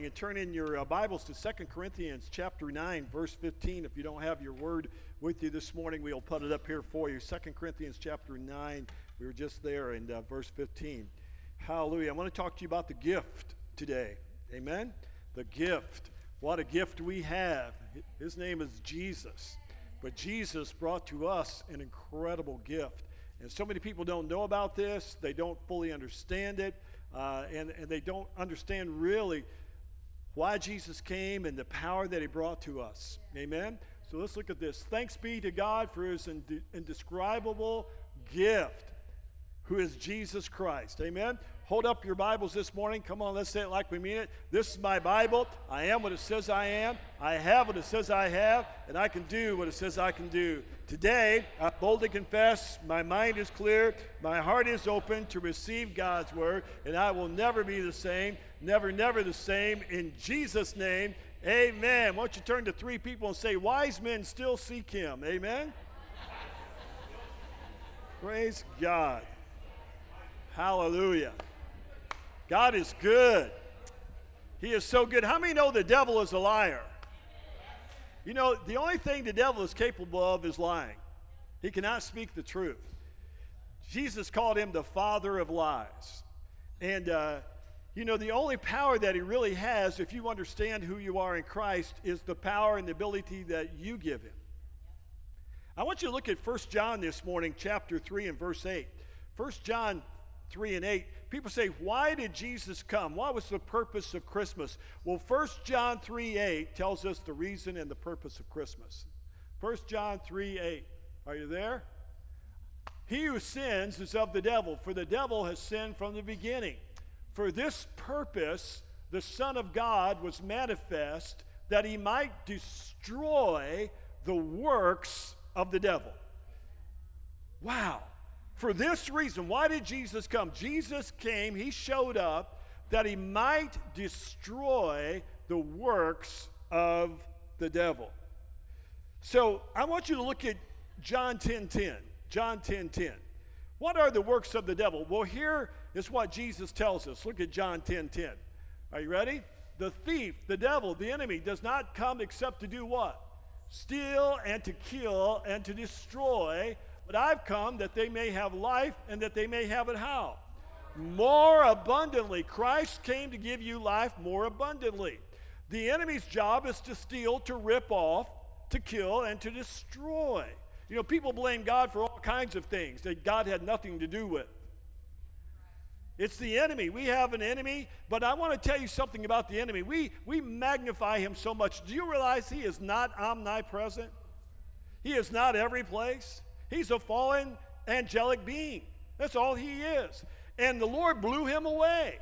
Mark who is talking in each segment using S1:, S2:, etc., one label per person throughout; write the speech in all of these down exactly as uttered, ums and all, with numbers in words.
S1: morning and turn in your uh, Bibles to Second Corinthians chapter nine, verse fifteen. If you don't have your word with you this morning, we'll put it up here for you. Second Corinthians chapter nine, we were just there in uh, verse fifteen. Hallelujah. I want to talk to you about the gift today. Amen? The gift. What a gift we have. His name is Jesus. But Jesus brought to us an incredible gift. And so many people don't know about this. They don't fully understand it. Uh, and, and they don't understand really why Jesus came and the power that he brought to us. Amen? So let's look at this. Thanks be to God for his ind- indescribable gift, who is Jesus Christ. Amen? Hold up your Bibles this morning. Come on, let's say it like we mean it. This is my Bible. I am what it says I am. I have what it says I have. And I can do what it says I can do. Today, I boldly confess, my mind is clear. My heart is open to receive God's word. And I will never be the same. Never, never the same. In Jesus' name, amen. Why don't you turn to three people and say, wise men still seek him. Amen? Praise God. Hallelujah. God is good. He is so good. How many know the devil is a liar? You know, the only thing the devil is capable of is lying. He cannot speak the truth. Jesus called him the father of lies. And, uh, you know, the only power that he really has, if you understand who you are in Christ, is the power and the ability that you give him. I want you to look at First John this morning, chapter three and verse eight. First John three and eight. People say, why did Jesus come? What was the purpose of Christmas? Well, First John three eight tells us the reason and the purpose of Christmas. First John three eight. Are you there? He who sins is of the devil, for the devil has sinned from the beginning. For this purpose, the Son of God was manifest, that he might destroy the works of the devil. Wow. For this reason, why did Jesus come? Jesus came, he showed up that he might destroy the works of the devil. So I want you to look at John ten ten. John ten ten. What are the works of the devil? Well, here is what Jesus tells us. Look at John ten ten. Are you ready? The thief, the devil, the enemy does not come except to do what? Steal and to kill and to destroy. But I've come that they may have life and that they may have it how? More abundantly. Christ came to give you life more abundantly. The enemy's job is to steal, to rip off, to kill, and to destroy. You know, people blame God for all kinds of things that God had nothing to do with. It's the enemy. We have an enemy, but I want to tell you something about the enemy. We, we magnify him so much. Do you realize he is not omnipresent? He is not every place. He's a fallen angelic being. That's all he is. And the Lord blew him away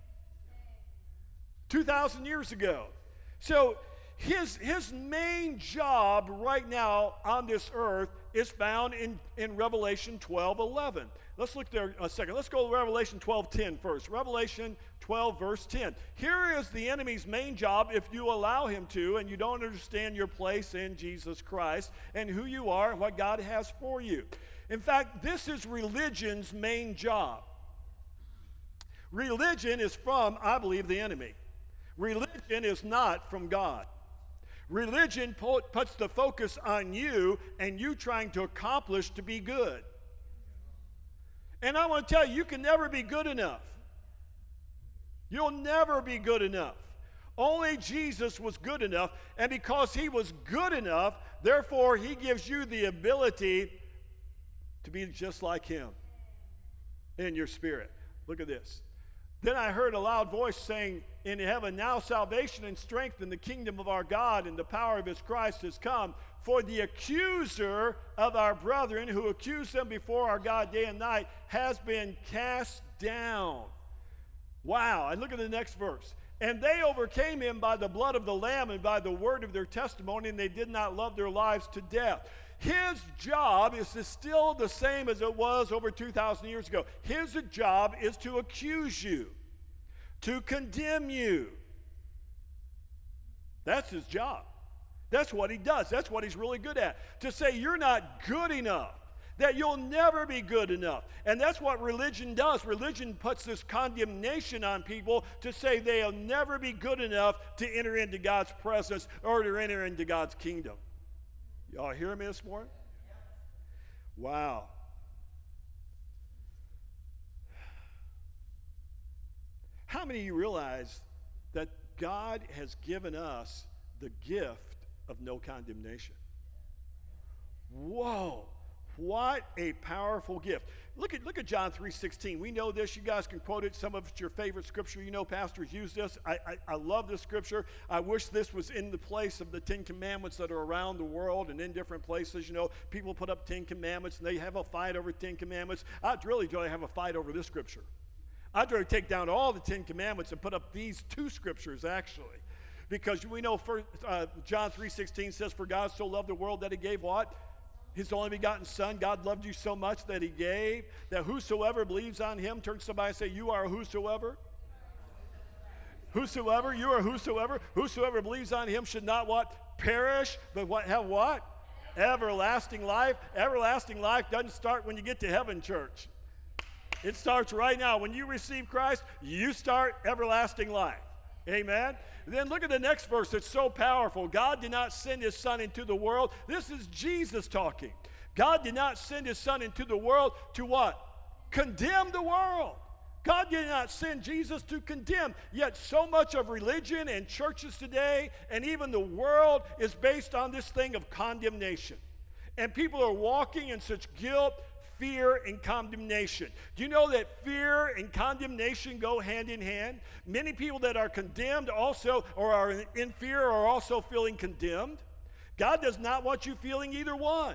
S1: two thousand years ago. So his, his main job right now on this earth is found in, in Revelation twelve eleven. Let's look there a second. Let's go to Revelation twelve ten first. Revelation twelve, verse ten. Here is the enemy's main job if you allow him to and you don't understand your place in Jesus Christ and who you are and what God has for you. In fact, this is religion's main job. Religion is from, I believe, the enemy. Religion is not from God. Religion puts the focus on you and you trying to accomplish to be good. And I want to tell you, you can never be good enough. You'll never be good enough. Only Jesus was good enough, and because he was good enough, therefore he gives you the ability to be just like him in your spirit. Look at this. Then I heard a loud voice saying in heaven, now salvation and strength in the kingdom of our God and the power of his Christ has come. For the accuser of our brethren who accused them before our God day and night has been cast down. Wow. And look at the next verse. And they overcame him by the blood of the Lamb and by the word of their testimony, and they did not love their lives to death. His job is still the same as it was over two thousand years ago. His job is to accuse you, to condemn you. That's his job. That's what he does. That's what he's really good at. To say you're not good enough. that you'll never be good enough. And that's what religion does. Religion puts this condemnation on people to say they'll never be good enough to enter into God's presence or to enter into God's kingdom. Y'all hear me this morning? Wow. How many of you realize that God has given us the gift of no condemnation? Whoa. What a powerful gift. Look at, look at John three sixteen. We know this. You guys can quote it. Some of it's your favorite scripture. You know pastors use this. I, I, I love this scripture. I wish this was in the place of the Ten Commandments that are around the world and in different places. You know, people put up Ten Commandments and they have a fight over Ten Commandments. I'd really rather have a fight over this scripture. I'd rather take down all the Ten Commandments and put up these two scriptures, actually. Because we know for, uh, John three sixteen says, "For God so loved the world that he gave" what? His only begotten Son. God loved you so much that he gave, that whosoever believes on him, turn to somebody and say, "You are whosoever." Whosoever, you are whosoever. Whosoever believes on him should not what? Perish, but what? Have what? Everlasting life. Everlasting life doesn't start when you get to heaven, church. It starts right now. When you receive Christ, you start everlasting life. Amen. And then look at the next verse. It's so powerful. God did not send his Son into the world. This is Jesus talking. God did not send his Son into the world to what? Condemn the world. God did not send Jesus to condemn. Yet so much of religion and churches today and even the world is based on this thing of condemnation. And people are walking in such guilt, fear, and condemnation. Do you know that fear and condemnation go hand in hand? Many people that are condemned also, or are in fear, are also feeling condemned. God does not want you feeling either one.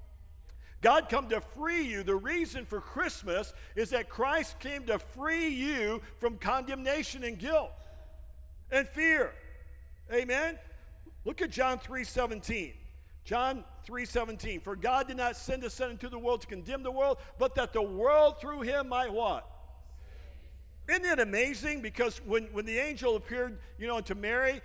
S1: God come to free you. The reason for Christmas is that Christ came to free you from condemnation and guilt and fear. Amen? Look at John three seventeen. John three seventeen, "For God did not send his Son into the world to condemn the world, but that the world through him might" what? Isn't it amazing? Because when, when the angel appeared, you know, to Mary,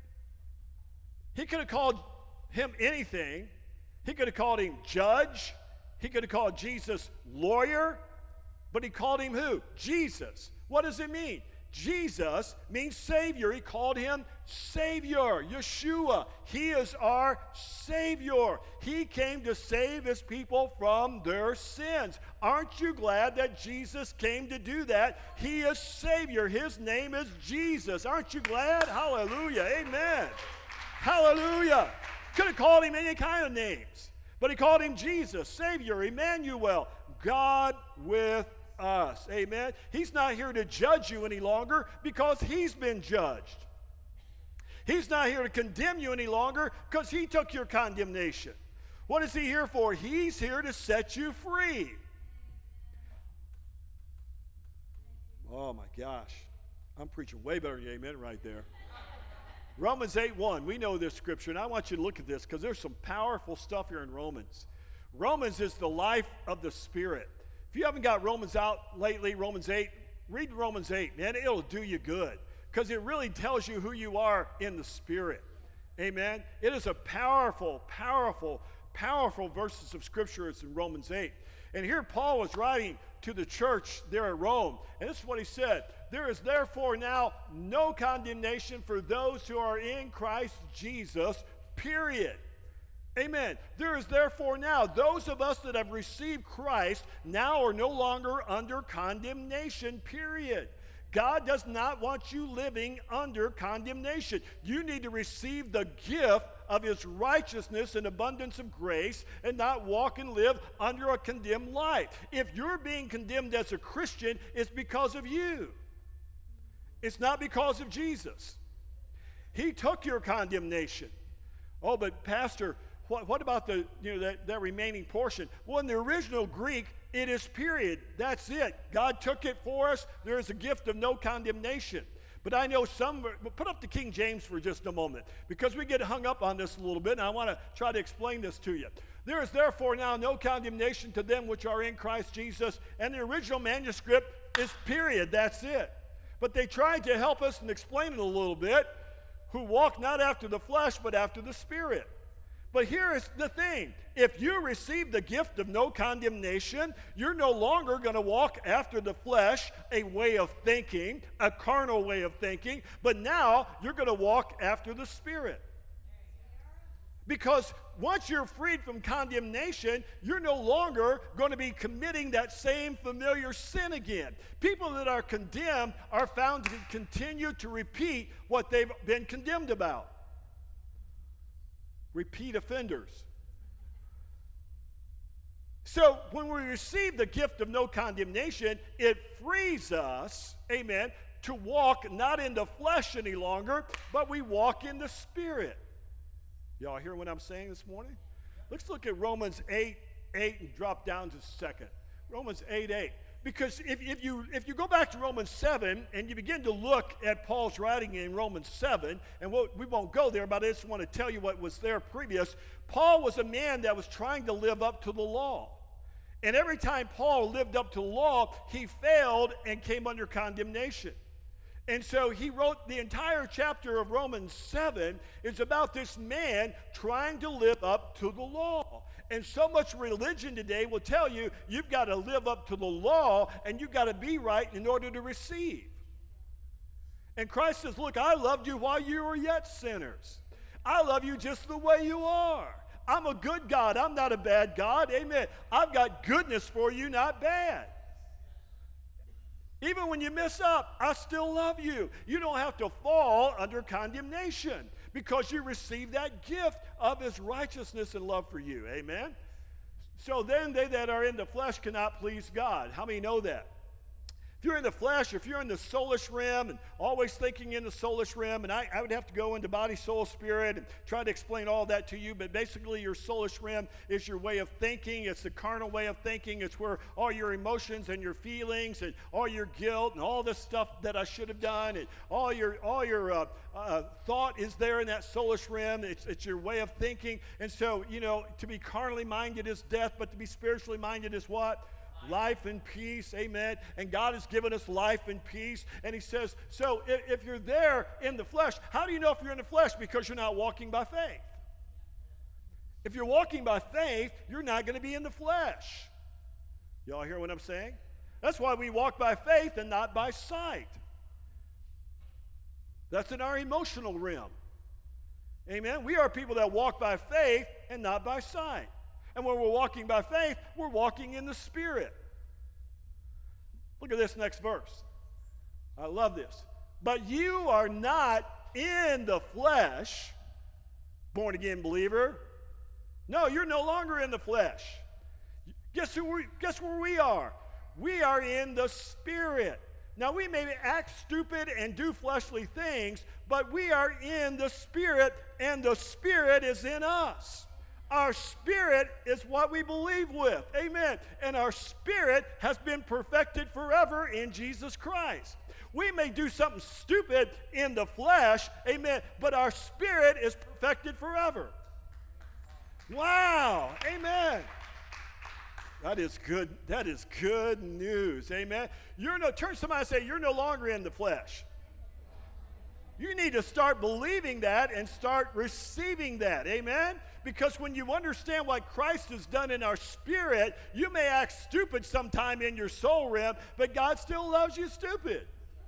S1: he could have called him anything. He could have called him judge. He could have called Jesus lawyer. But he called him who? Jesus. What does it mean? Jesus means Savior. He called him Savior, Yeshua. He is our Savior. He came to save his people from their sins. Aren't you glad that Jesus came to do that? He is Savior. His name is Jesus. Aren't you glad? Hallelujah. Amen. Hallelujah. Could have called him any kind of names, but he called him Jesus, Savior, Emmanuel, God with us. Amen. He's not here to judge you any longer because he's been judged. He's not here to condemn you any longer because he took your condemnation. What is he here for? He's here to set you free. Oh my gosh. I'm preaching way better than you, amen, right there. Romans eight one. We know this scripture, and I want you to look at this because there's some powerful stuff here in Romans. Romans is the life of the Spirit. If you haven't got Romans out lately, Romans eight, read Romans eight, man. It'll do you good because it really tells you who you are in the Spirit. Amen. It is a powerful, powerful, powerful verses of Scripture. It's in Romans eight. And here Paul was writing to the church there at Rome. And this is what he said. "There is therefore now no condemnation for those who are in Christ Jesus," period. Amen. There is therefore now, those of us that have received Christ now are no longer under condemnation, period. God does not want you living under condemnation. You need to receive the gift of his righteousness and abundance of grace and not walk and live under a condemned life. If you're being condemned as a Christian, it's because of you. It's not because of Jesus. He took your condemnation. Oh, but Pastor, what, what about the you know that, that remaining portion? Well, in the original Greek, it is period. That's it. God took it for us. There is a gift of no condemnation. But I know some, put up the King James for just a moment, because we get hung up on this a little bit, and I want to try to explain this to you. There is therefore now no condemnation to them which are in Christ Jesus, and the original manuscript is period. That's it. But they tried to help us and explain it a little bit, who walk not after the flesh, but after the Spirit. But here is the thing. If you receive the gift of no condemnation, you're no longer going to walk after the flesh, a way of thinking, a carnal way of thinking, but now you're going to walk after the Spirit. Because once you're freed from condemnation, you're no longer going to be committing that same familiar sin again. People that are condemned are found to continue to repeat what they've been condemned about. Repeat offenders. So when we receive the gift of no condemnation, it frees us, amen, to walk not in the flesh any longer, but we walk in the Spirit. Y'all hear what I'm saying this morning? Let's look at Romans eight, eight and drop down just a second. Romans eight, eight. Because if, if, you, if you go back to Romans seven and you begin to look at Paul's writing in Romans seven, and we'll, we won't go there, but I just want to tell you what was there previous. Paul was a man that was trying to live up to the law. And every time Paul lived up to the law, he failed and came under condemnation. And so he wrote the entire chapter of Romans seven is about this man trying to live up to the law. And so much religion today will tell you you've got to live up to the law and you've got to be right in order to receive. And Christ says, look, I loved you while you were yet sinners. I love you just the way you are. I'm a good God. I'm not a bad God. Amen. I've got goodness for you, not bad. Even when you mess up, I still love you. You don't have to fall under condemnation because you receive that gift of his righteousness and love for you. Amen? So then they that are in the flesh cannot please God. How many know that? If you're in the flesh, if you're in the soulish realm and always thinking in the soulish realm, and I, I would have to go into body, soul, spirit and try to explain all that to you, but basically your soulish realm is your way of thinking. It's the carnal way of thinking. It's where all your emotions and your feelings and all your guilt and all this stuff that I should have done and all your all your uh, uh, thought is there in that soulish realm. It's, it's your way of thinking. And so, you know, to be carnally minded is death, but to be spiritually minded is what? Life and peace, amen. And God has given us life and peace. And he says, so if, if you're there in the flesh, how do you know if you're in the flesh? Because you're not walking by faith. If you're walking by faith, you're not going to be in the flesh. Y'all hear what I'm saying? That's why we walk by faith and not by sight. That's in our emotional realm. Amen. We are people that walk by faith and not by sight. And when we're walking by faith, we're walking in the Spirit. Look at this next verse. I love this. But you are not in the flesh, born again believer. No, you're no longer in the flesh. Guess who we, guess where we are? We are in the Spirit. Now, we may act stupid and do fleshly things, but we are in the Spirit, and the Spirit is in us. Our spirit is what we believe with. Amen. And our spirit has been perfected forever in Jesus Christ. We may do something stupid in the flesh, amen, but our spirit is perfected forever. Wow. Amen. That is good. That is good news. Amen. You're no turn to somebody and say, you're no longer in the flesh. You need to start believing that and start receiving that. Amen? Because when you understand what Christ has done in our spirit, you may act stupid sometime in your soul realm, but God still loves you stupid.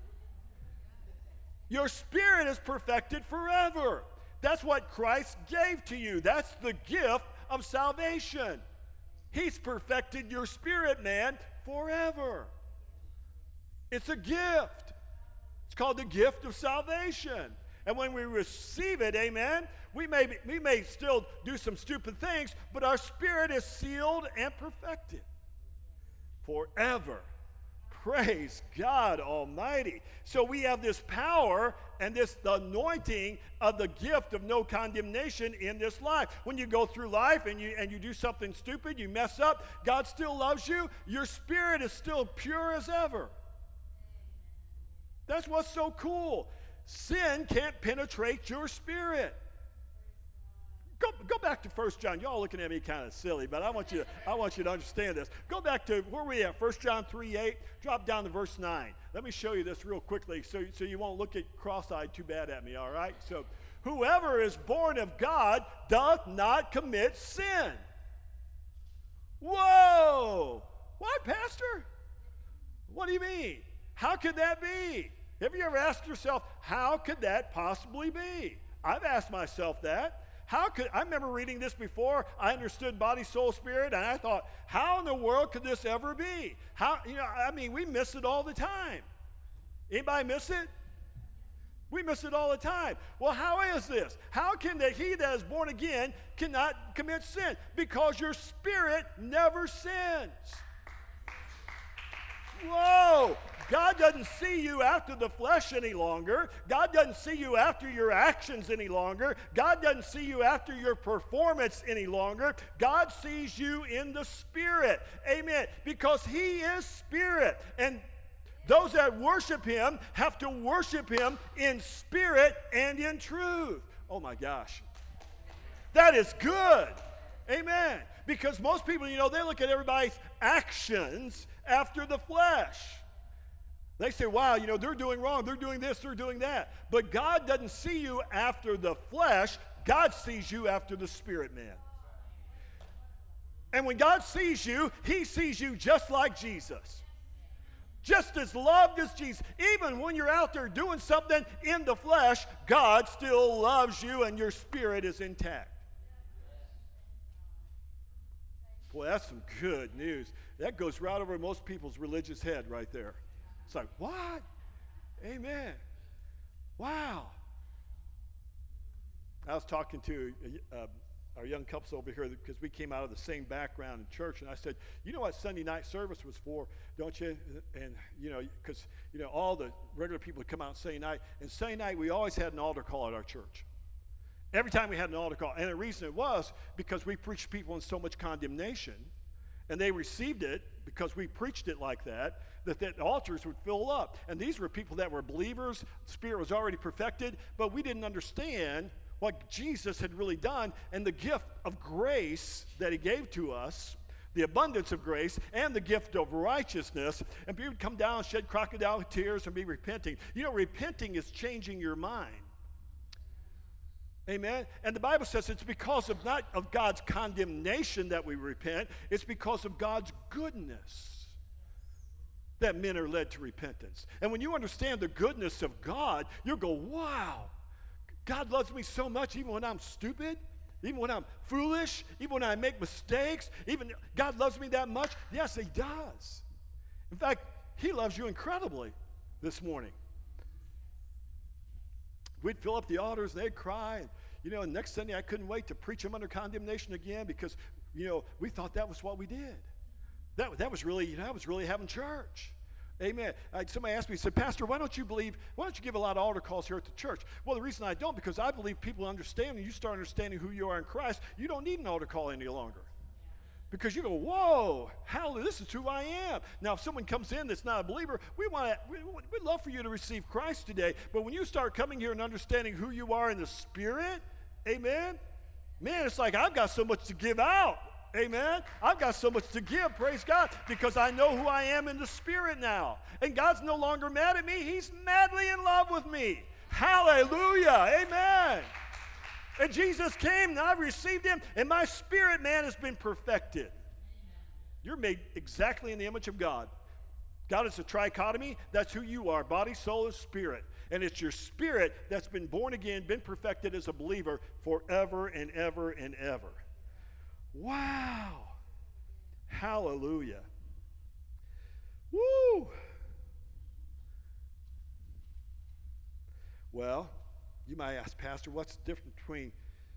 S1: Your spirit is perfected forever. That's what Christ gave to you. That's the gift of salvation. He's perfected your spirit, man, forever. It's a gift. It's called the gift of salvation. And when we receive it, amen, we may, be, we may still do some stupid things, but our spirit is sealed and perfected forever. Praise God Almighty. So we have this power and this the anointing of the gift of no condemnation in this life. When you go through life and you and you do something stupid, you mess up, God still loves you. Your spirit is still pure as ever. That's what's so cool. Sin can't penetrate your spirit. Go, Go back to First John. Y'all looking at me kind of silly, but I want you to, I want you to understand this. Go back to, where we at? First John three eight. Drop down to verse nine. Let me show you this real quickly so, so you won't look at cross-eyed too bad at me, all right? So, whoever is born of God doth not commit sin. Whoa! What, Pastor? What do you mean? How could that be? Have you ever asked yourself, how could that possibly be? I've asked myself that. How could, I remember reading this before, I understood body, soul, spirit, and I thought, how in the world could this ever be? How, you know, I mean, we miss it all the time. Anybody miss it? We miss it all the time. Well, how is this? How can that he that is born again cannot commit sin? Because your spirit never sins. Whoa! God doesn't see you after the flesh any longer. God doesn't see you after your actions any longer. God doesn't see you after your performance any longer. God sees you in the Spirit. Amen. Because He is Spirit. And those that worship Him have to worship Him in spirit and in truth. Oh my gosh. That is good. Amen. Because most people, you know, they look at everybody's actions after the flesh. They say, wow, you know, they're doing wrong. They're doing this. They're doing that. But God doesn't see you after the flesh. God sees you after the spirit, man. And when God sees you, He sees you just like Jesus. Just as loved as Jesus. Even when you're out there doing something in the flesh, God still loves you and your spirit is intact. Boy, that's some good news. That goes right over most people's religious head right there. It's like, what? Amen. Wow. I was talking to uh, our young couples over here because we came out of the same background in church, and I said, you know what Sunday night service was for, don't you? And, you know, because, you know, all the regular people would come out Sunday night, and Sunday night we always had an altar call at our church. Every time we had an altar call. And the reason it was because we preached people in so much condemnation, and they received it because we preached it like that, that the altars would fill up. And these were people that were believers. The Spirit was already perfected, but we didn't understand what Jesus had really done and the gift of grace that He gave to us, the abundance of grace and the gift of righteousness. And people would come down, shed crocodile tears, and be repenting. You know, repenting is changing your mind. Amen. And the Bible says it's because of not of God's condemnation that we repent, it's because of God's goodness that men are led to repentance. And when you understand the goodness of God, you'll go, wow, God loves me so much even when I'm stupid, even when I'm foolish, even when I make mistakes, even God loves me that much. Yes, He does. In fact, He loves you incredibly this morning. We'd fill up the altars and they'd cry. And, you know, and next Sunday I couldn't wait to preach them under condemnation again because, you know, we thought that was what we did. That, that was really, you know, that was really having church. Amen. Uh, somebody asked me, said, Pastor, why don't you believe, why don't you give a lot of altar calls here at the church? Well, the reason I don't, because I believe people understand, when you start understanding who you are in Christ, you don't need an altar call any longer. Because you go, whoa, hallelujah, this is who I am. Now, if someone comes in that's not a believer, we want to, we, we'd love for you to receive Christ today. But when you start coming here and understanding who you are in the Spirit, amen, man, it's like I've got so much to give out. Amen. I've got so much to give, praise God, because I know who I am in the Spirit now. And God's no longer mad at me. He's madly in love with me. Hallelujah. Amen. And Jesus came, and I received Him, and my spirit, man, has been perfected. You're made exactly in the image of God. God is a trichotomy. That's who you are, body, soul, and spirit. And it's your spirit that's been born again, been perfected as a believer forever and ever and ever. Wow. Hallelujah. Woo. Well, you might ask, Pastor, what's the difference between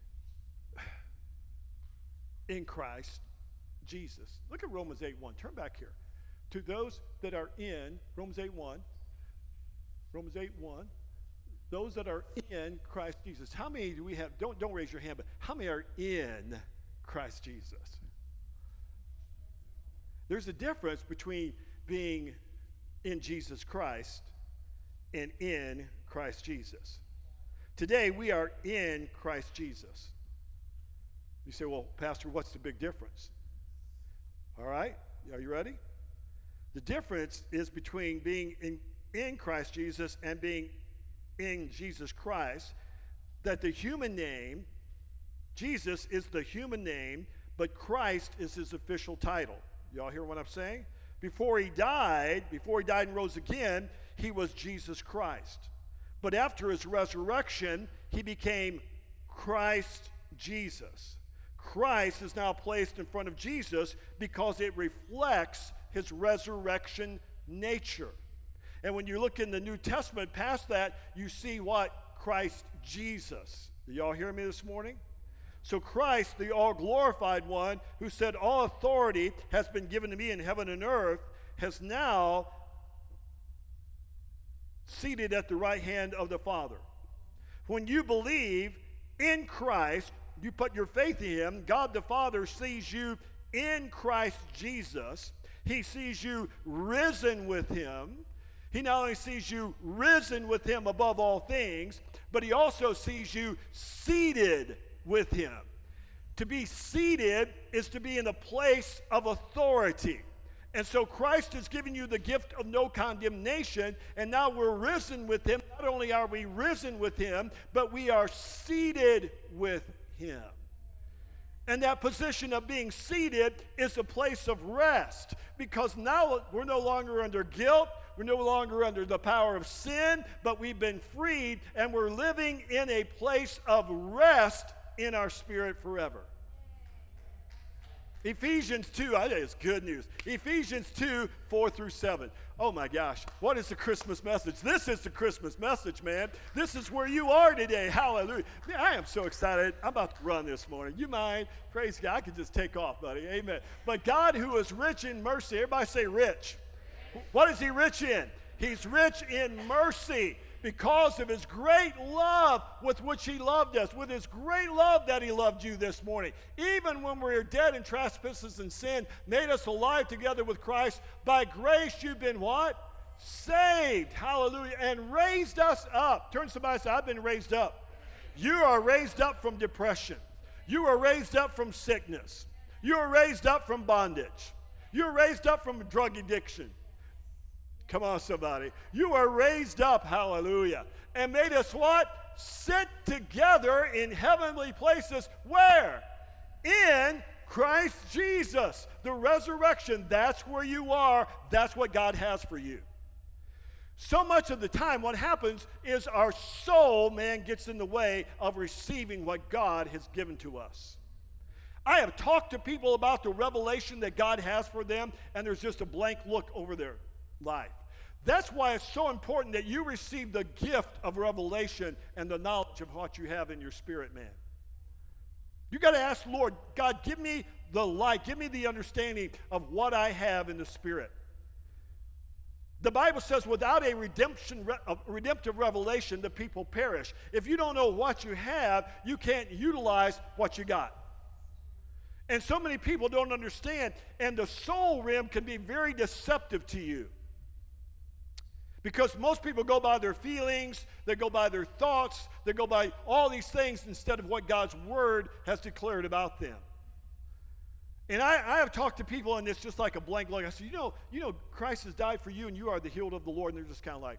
S1: in Christ, Jesus? Look at Romans eight one. Turn back here. To those that are in, Romans eight one, Romans eight one, those that are in Christ Jesus. How many do we have? Don't, don't raise your hand, but how many are in Christ Jesus? There's a difference between being in Jesus Christ and in Christ Jesus. Today, we are in Christ Jesus. You say, well, Pastor, what's the big difference? All right, are you ready? The difference is between being in, in Christ Jesus and being in Jesus Christ, that the human name, Jesus is the human name, but Christ is his official title. Y'all hear what I'm saying? Before he died, before he died and rose again, he was Jesus Christ. But after his resurrection, he became Christ Jesus. Christ is now placed in front of Jesus because it reflects his resurrection nature. And when you look in the New Testament past that, you see what? Christ Jesus. Do y'all hear me this morning? So Christ, the all-glorified one, who said, all authority has been given to me in heaven and earth, has now seated at the right hand of the Father. When you believe in Christ, you put your faith in him, God the Father sees you in Christ Jesus. He sees you risen with him. He not only sees you risen with him above all things, but he also sees you seated with him. To be seated is to be in a place of authority. And so Christ has given you the gift of no condemnation, and now we're risen with him. Not only are we risen with him, but we are seated with him. And that position of being seated is a place of rest, because now we're no longer under guilt, we're no longer under the power of sin, but we've been freed, and we're living in a place of rest in our spirit forever. Ephesians two, I think it's good news. Ephesians two, four through seven. Oh my gosh, what is the Christmas message? This is the Christmas message, man. This is where you are today. Hallelujah. Man, I am so excited. I'm about to run this morning. You mind? Praise God. I can just take off, buddy. Amen. But God, who is rich in mercy, everybody say rich. What is he rich in? He's rich in mercy, because of his great love with which he loved us, with his great love that he loved you this morning. Even when we were dead in trespasses and sin, made us alive together with Christ. By grace you've been what? Saved. Hallelujah. And raised us up. Turn to somebody and say, I've been raised up. You are raised up from depression. You are raised up from sickness. You are raised up from bondage. You are raised up from drug addiction. Come on, somebody. You are raised up, hallelujah, and made us what? Sit together in heavenly places. Where? In Christ Jesus. The resurrection, that's where you are. That's what God has for you. So much of the time, what happens is our soul, man, gets in the way of receiving what God has given to us. I have talked to people about the revelation that God has for them, and there's just a blank look over their life. That's why it's so important that you receive the gift of revelation and the knowledge of what you have in your spirit, man. You got to ask the Lord, God, give me the light, give me the understanding of what I have in the spirit. The Bible says without a redemption, a redemptive revelation, the people perish. If you don't know what you have, you can't utilize what you got. And so many people don't understand, and the soul realm can be very deceptive to you. Because most people go by their feelings, they go by their thoughts, they go by all these things instead of what God's word has declared about them. And I, I have talked to people, and it's just like a blank look. I said, you know, you know, Christ has died for you, and you are the healed of the Lord. And they're just kind of like,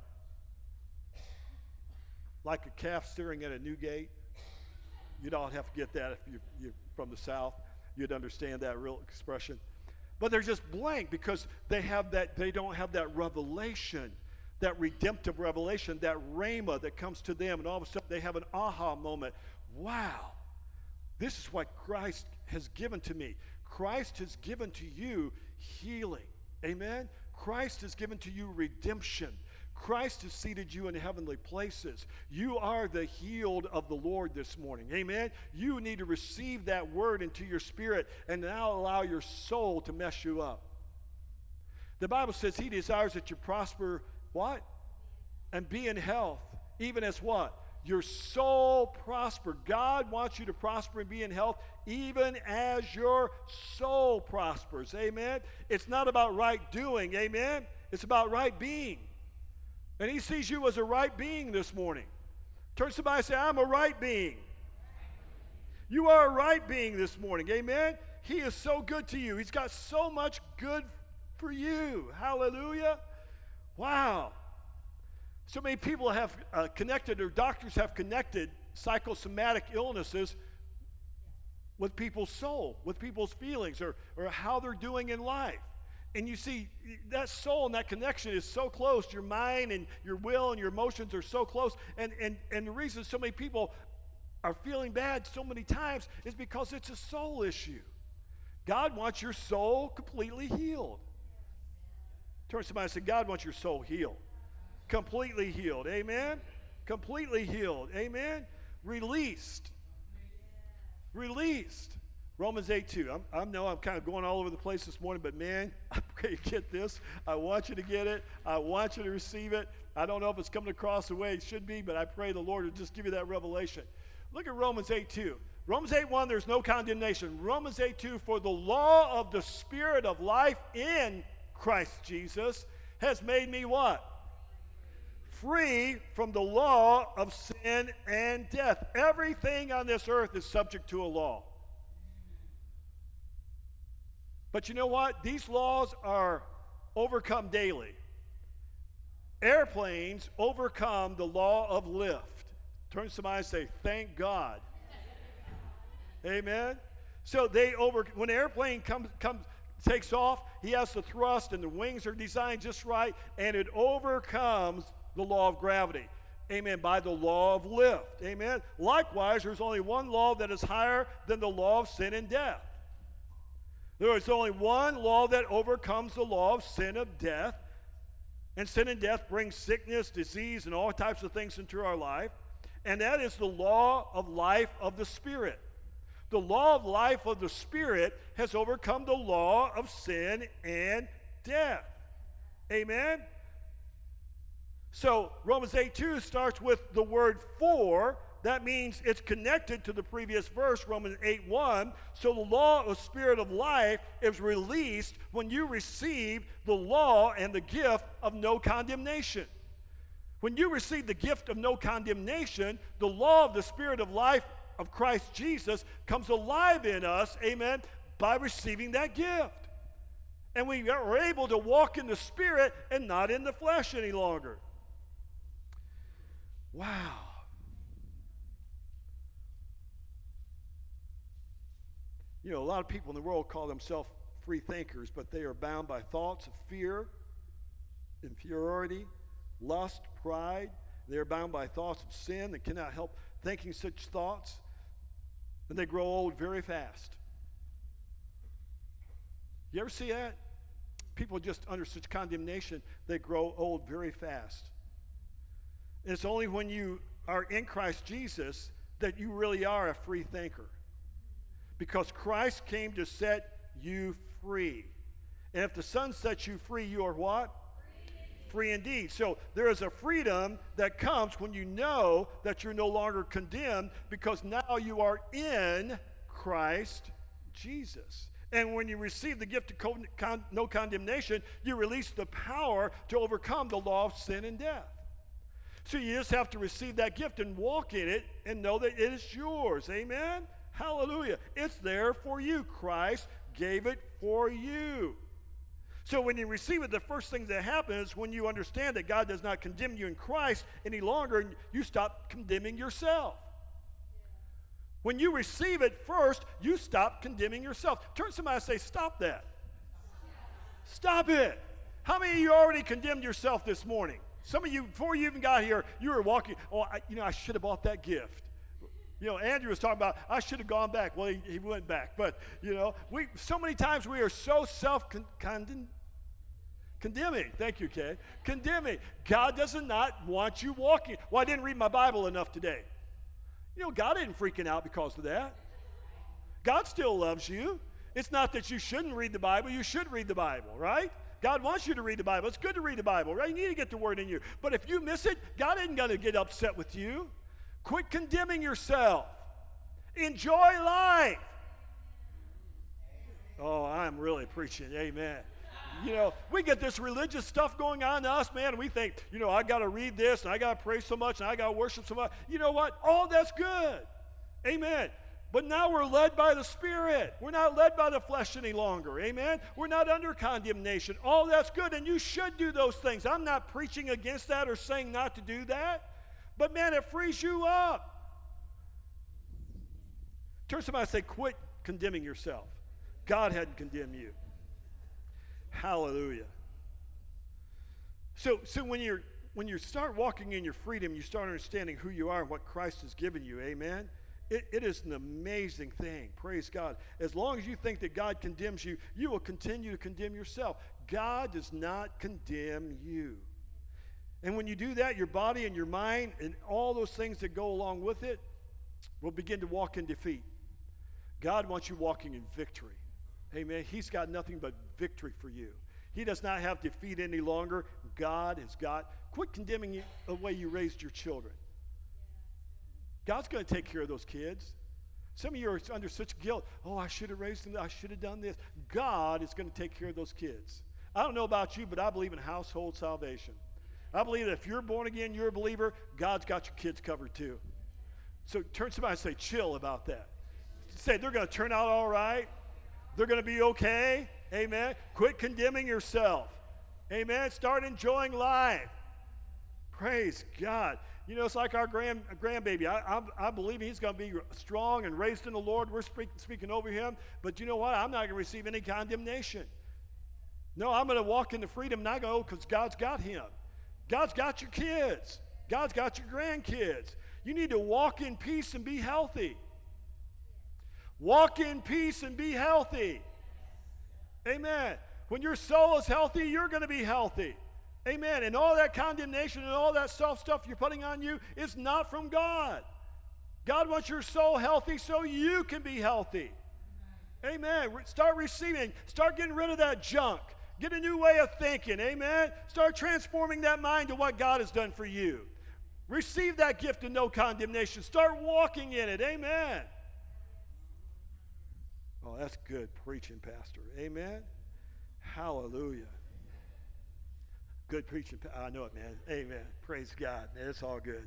S1: like a calf staring at a new gate. You don't have to get that if you, you're from the South. You'd understand that real expression. But they're just blank because they have that. They don't have that revelation. That redemptive revelation, that rhema that comes to them, and all of a sudden they have an aha moment. Wow, this is what Christ has given to me. Christ has given to you healing. Amen? Christ has given to you redemption. Christ has seated you in heavenly places. You are the healed of the Lord this morning. Amen? You need to receive that word into your spirit and now allow your soul to mess you up. The Bible says he desires that you prosper. What? And be in health, even as what? Your soul prosper. God wants you to prosper and be in health, even as your soul prospers. Amen? It's not about right doing. Amen? It's about right being. And he sees you as a right being this morning. Turn to somebody and say, I'm a right being. You are a right being this morning. Amen? He is so good to you. He's got so much good for you. Hallelujah. Wow. So many people have uh, connected, or doctors have connected psychosomatic illnesses with people's soul, with people's feelings, or, or how they're doing in life. And you see, that soul and that connection is so close. Your mind and your will and your emotions are so close. And, and, and the reason so many people are feeling bad so many times is because it's a soul issue. God wants your soul completely healed. Turn to somebody and say, God wants your soul healed. Completely healed. Amen? Completely healed. Amen? Released. Released. Romans eight two. I'm, I know I'm kind of going all over the place this morning, but man, I pray you get this. I want you to get it. I want you to receive it. I don't know if it's coming across the way it should be, but I pray the Lord will just give you that revelation. Look at Romans eight two. Romans eight one, there's no condemnation. Romans eight two, for the law of the Spirit of life in Christ Jesus has made me what? Free from the law of sin and death. Everything on this earth is subject to a law. But you know what? These laws are overcome daily. Airplanes overcome the law of lift. Turn to somebody and say, thank God. Amen? So they over, when an airplane comes, comes, takes off, he has to thrust, and the wings are designed just right, and it overcomes the law of gravity. Amen. By the law of lift. Amen. Likewise, there's only one law that is higher than the law of sin and death. There is only one law that overcomes the law of sin and death. And sin and death brings sickness, disease, and all types of things into our life. And that is the law of life of the Spirit. The law of life of the Spirit has overcome the law of sin and death. Amen? So Romans eight two starts with the word for. That means it's connected to the previous verse, Romans eight one. So the law of Spirit of life is released when you receive the law and the gift of no condemnation. When you receive the gift of no condemnation, the law of the Spirit of life of Christ Jesus comes alive in us, amen, by receiving that gift. And we are able to walk in the Spirit and not in the flesh any longer. Wow. You know, a lot of people in the world call themselves free thinkers, but they are bound by thoughts of fear, inferiority, lust, pride. They are bound by thoughts of sin and cannot help thinking such thoughts. And they grow old very fast. You ever see that? People just under such condemnation, they grow old very fast. And it's only when you are in Christ Jesus that you really are a free thinker. Because Christ came to set you free. And if the Son sets you free, you are what? Free indeed. So there is a freedom that comes when you know that you're no longer condemned, because now you are in Christ Jesus. And when you receive the gift of con- con- no condemnation, you release the power to overcome the law of sin and death. So you just have to receive that gift and walk in it and know that it is yours. Amen? Hallelujah. It's there for you. Christ gave it for you. So when you receive it, the first thing that happens is when you understand that God does not condemn you in Christ any longer, you stop condemning yourself. When you receive it first, you stop condemning yourself. Turn to somebody and say, stop that. Stop it. How many of you already condemned yourself this morning? Some of you, before you even got here, you were walking, oh, I, you know, I should have bought that gift. You know, Andrew was talking about, I should have gone back. Well, he, he went back. But, you know, we so many times we are so self-condemning. Condemning. Thank you, Kay. Condemning. God does not want you walking. Well, I didn't read my Bible enough today. You know, God isn't freaking out because of that. God still loves you. It's not that you shouldn't read the Bible. You should read the Bible, right? God wants you to read the Bible. It's good to read the Bible, right? You need to get the word in you. But if you miss it, God isn't going to get upset with you. Quit condemning yourself. Enjoy life. Oh, I'm really preaching. Amen. You know, we get this religious stuff going on to us, man, and we think, you know, I got to read this, and I got to pray so much, and I got to worship so much. You know what? All that's good. Amen. But now we're led by the Spirit. We're not led by the flesh any longer. Amen? We're not under condemnation. All that's good, and you should do those things. I'm not preaching against that or saying not to do that. But, man, it frees you up. Turn to somebody and say, quit condemning yourself. God hadn't condemned you. Hallelujah. So, so when you're when you start walking in your freedom, you start understanding who you are and what Christ has given you. Amen? It, it is an amazing thing. Praise God. As long as you think that God condemns you, you will continue to condemn yourself. God does not condemn you. And when you do that, your body and your mind and all those things that go along with it will begin to walk in defeat. God wants you walking in victory. Amen. He's got nothing but victory for you. He does not have defeat any longer. God has got, quit condemning the way you raised your children. God's going to take care of those kids. Some of you are under such guilt. Oh, I should have raised them. I should have done this. God is going to take care of those kids. I don't know about you, but I believe in household salvation. I believe that if you're born again, you're a believer, God's got your kids covered too. So turn to somebody and say, chill about that. Say, they're going to turn out all right. They're going to be okay. Amen. Quit condemning yourself. Amen. Start enjoying life. Praise God. You know, it's like our grand grandbaby. I, I, I believe he's going to be strong and raised in the Lord. We're speak, speaking over him. But you know what? I'm not going to receive any condemnation. No, I'm going to walk in the freedom, and I go, because God's got him. God's got your kids. God's got your grandkids. You need to walk in peace and be healthy. Walk in peace and be healthy. Amen. When your soul is healthy, you're going to be healthy. Amen. And all that condemnation and all that self-stuff you're putting on you is not from God. God wants your soul healthy so you can be healthy. Amen. Start receiving. Start getting rid of that junk. Get a new way of thinking. Amen. Start transforming that mind to what God has done for you. Receive that gift of no condemnation. Start walking in it. Amen. Oh, that's good preaching, Pastor. Amen. Hallelujah. Good preaching. I know it, man. Amen. Praise God. Man, it's all good.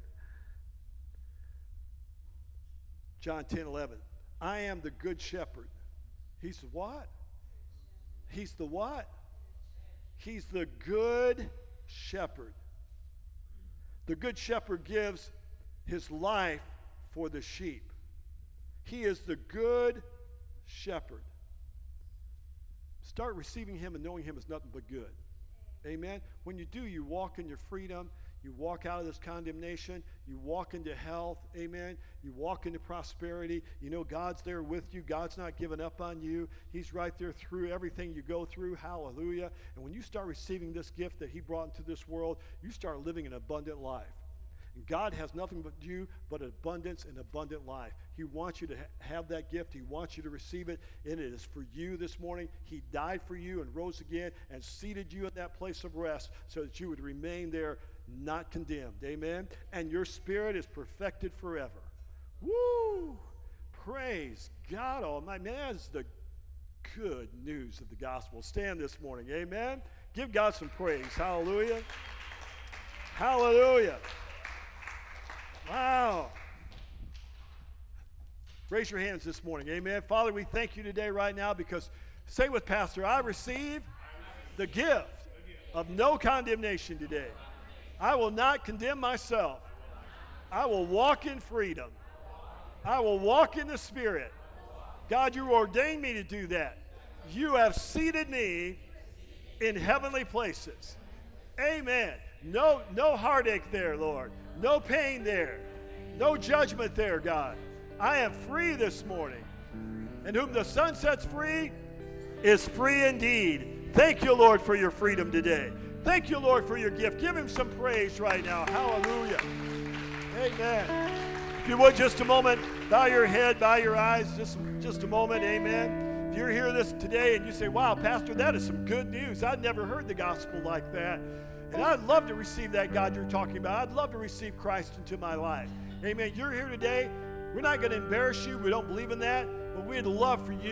S1: John ten eleven. I am the good shepherd. He's the what? He's the what? He's the good shepherd. The good shepherd gives his life for the sheep. He is the good shepherd. Start receiving him and knowing him is nothing but good. Amen. When you do, you walk in your freedom. You walk out of this condemnation. You walk into health. Amen. You walk into prosperity. You know God's there with you. God's not giving up on you. He's right there through everything you go through. Hallelujah. And when you start receiving this gift that he brought into this world, you start living an abundant life. And God has nothing but you but abundance and abundant life. He wants you to ha- have that gift. He wants you to receive it, and it is for you this morning. He died for you and rose again and seated you in that place of rest so that you would remain there not condemned. Amen? And your spirit is perfected forever. Woo! Praise God Almighty. Man, that's the good news of the gospel. Stand this morning. Amen? Give God some praise. Hallelujah. Hallelujah. Wow. Raise your hands this morning. Amen. Father, we thank you today right now because, say with Pastor, I receive the gift of no condemnation today. I will not condemn myself. I will walk in freedom. I will walk in the Spirit. God, you ordained me to do that. You have seated me in heavenly places. Amen. No, no heartache there, Lord. No pain there. No judgment there, God. I am free this morning. And whom the Son sets free is free indeed. Thank you, Lord, for your freedom today. Thank you, Lord, for your gift. Give him some praise right now. Hallelujah. Amen. If you would, just a moment, bow your head, bow your eyes, just, just a moment. Amen. If you're here this today and you say, wow, Pastor, that is some good news. I've never heard the gospel like that. And I'd love to receive that God you're talking about. I'd love to receive Christ into my life. Amen. You're here today. We're not going to embarrass you. We don't believe in that. But we'd love for you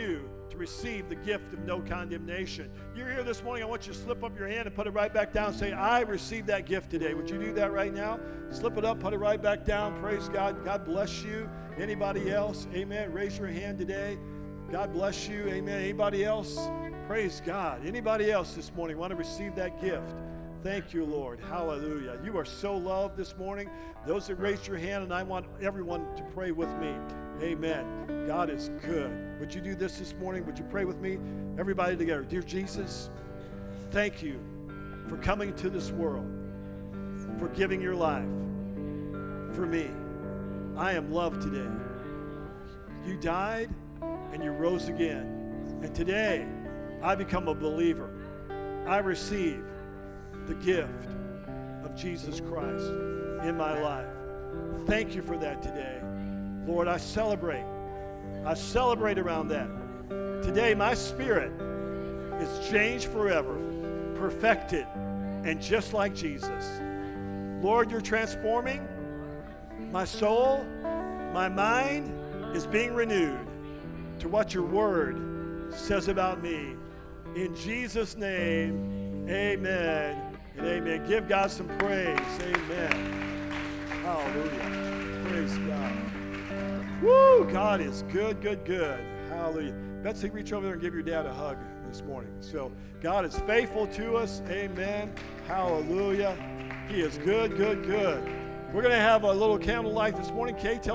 S1: to receive the gift of no condemnation. You're here this morning, I want you to slip up your hand and put it right back down and say, I received that gift today. Would you do that right now? Slip it up, put it right back down. Praise God. God bless you. Anybody else? Amen. Raise your hand today. God bless you. Amen. Anybody else? Praise God. Anybody else this morning want to receive that gift? Thank you, Lord. Hallelujah. You are so loved this morning. Those that raised your hand, and I want everyone to pray with me. Amen. God is good. Would you do this this morning? Would you pray with me? Everybody together. Dear Jesus, thank you for coming to this world, for giving your life for me. I am loved today. You died and you rose again. And today, I become a believer. I receive the gift of Jesus Christ in my life. Thank you for that today. Lord, I celebrate. I celebrate around that. Today, my spirit is changed forever, perfected, and just like Jesus. Lord, you're transforming my soul. My mind is being renewed to what your word says about me. In Jesus' name, amen and amen. Give God some praise. Amen. Hallelujah. Praise God. Woo! God is good, good, good. Hallelujah. Betsy, reach over there and give your dad a hug this morning. So God is faithful to us. Amen. Hallelujah. He is good, good, good. We're going to have a little candlelight this morning. Kate, tell